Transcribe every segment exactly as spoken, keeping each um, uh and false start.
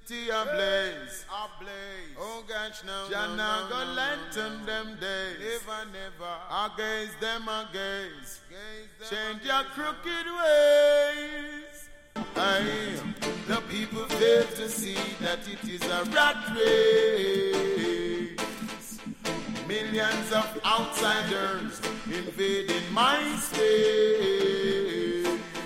city ablaze, ablaze. Oh gosh, no, Jah no, no, go no, lengthen no, them days. Never, never. I gaze them, I gaze. gaze Change your crooked ways. Aye. The people fail to see that it is a rat race. Millions of outsiders invading my space.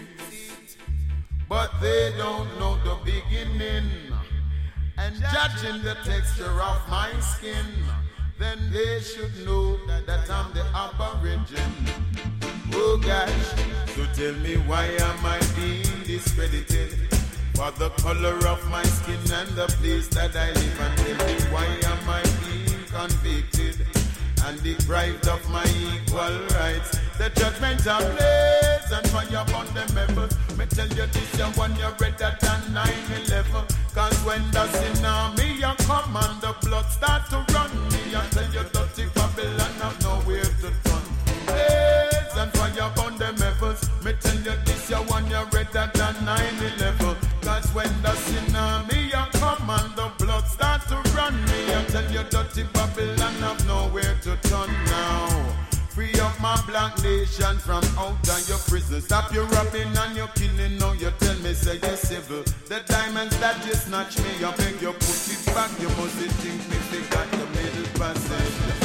But they don't know the beginning. And judging the texture of my skin, then they should know that I'm the aborigine. Oh gosh, so tell me why am I being discredited for the color of my skin and the place that I live? And tell me why am I being convicted and deprived of my equal rights? The judgment of blaze and fire upon the members. Me tell you this, you one you're redder than nine eleven. Cause when the tsunami you come and the blood start to run, me I tell you dirty Babylon have nowhere to turn. Blaze and fire upon the members. Me tell you this, you one you're redder than nine eleven. Cause when the tsunami you come and the blood start to run, me I tell you dirty Babylon have nowhere to turn now. Free up my black nation from out of your prison. Stop your robbing and your killing. Now you tell me say you're civil. The diamonds that you snatch me, I beg you put it back. You must think me they got the middle passage.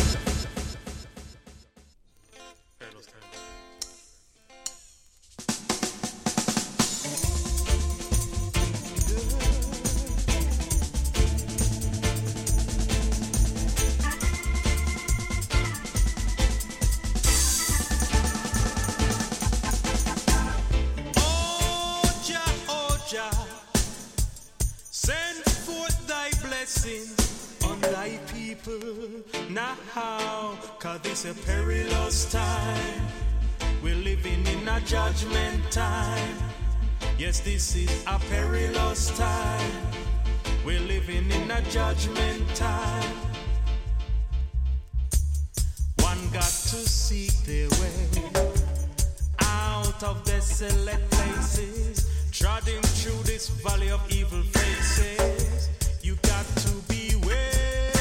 On thy people now, cause this a perilous time. We're living in a judgment time. Yes, this is a perilous time. We're living in a judgment time. One got to seek their way out of desolate places, trotting through this valley of evil faces. You got to beware,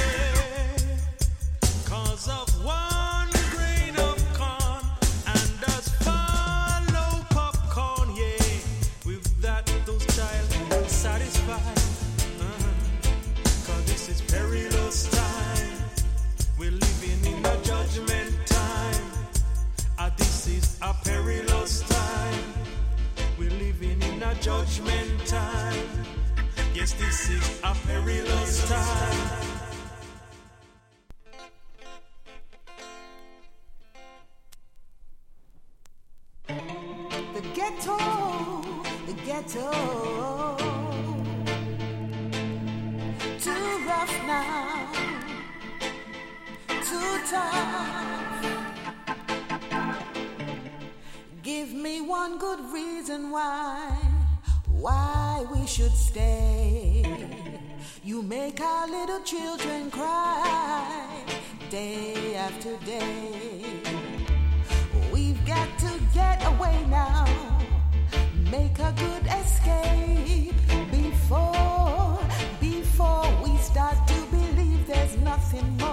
cause of one grain of corn, and does follow popcorn, yeah. With that, those child will satisfy, uh-huh. Cause this is perilous time. We're living in a judgment time. Uh, this is a perilous time. We're living in a judgment time. Yes, this is a perilous time. The ghetto, the ghetto, too rough now, too tough. Give me one good reason why. Why we should stay. You make our little children cry day after day. We've got to get away now, make a good escape before, before we start to believe there's nothing more.